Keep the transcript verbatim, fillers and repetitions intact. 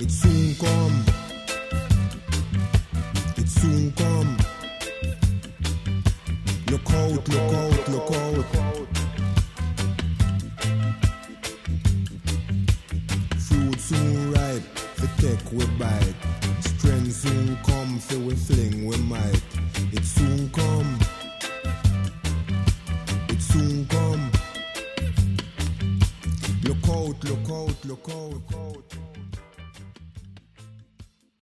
It soon come. It soon come. Look out, look out, look out. Fruit soon ripe, fi take we bite. Strength soon come, fi we fling we might. It soon come. It soon come. Look out, look out, look out, look out.